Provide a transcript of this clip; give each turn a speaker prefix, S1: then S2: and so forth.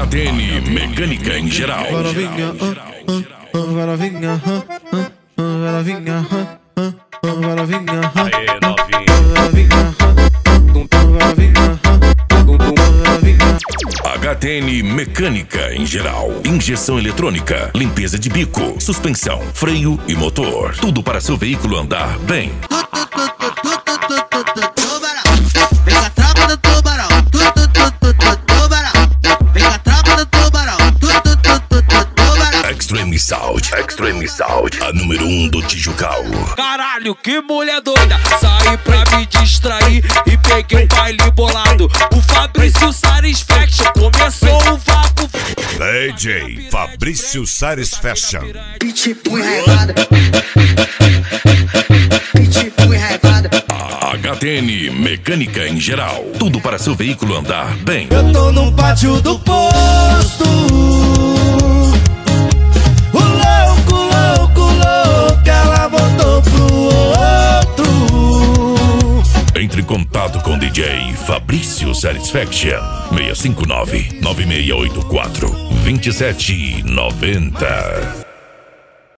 S1: HTN Mecânica em Geral.
S2: Varovinha, varovinha, varovinha, varovinha,
S3: Aê, novinha.
S2: varovinha, varovinha.
S1: HTN Mecânica em Geral. Injeção eletrônica, limpeza de bico, suspensão, freio e motor. Tudo para seu veículo andar bem.
S4: Vem com a tropa do tubarão. Tubarão. Vem com a tropa do tubarão. Tubarão.
S1: Extreme Sound. Extreme Sound. A número 1 do Tijucal.
S5: Caralho, que mulher doida. Saí pra me distrair e peguei o baile bolado. O Fabrício Satisfaction começou o vapo.
S3: DJ Fabrício Satisfaction.
S4: Pitbull enraivada. Pitbull enraivada.
S1: HTN Mecânica em Geral. Tudo para seu veículo andar bem.
S6: Eu tô no pátio do posto. O louco, ela voltou pro outro.
S1: Entre em contato com DJ Fabrício Satisfaction. 659-9684-2790.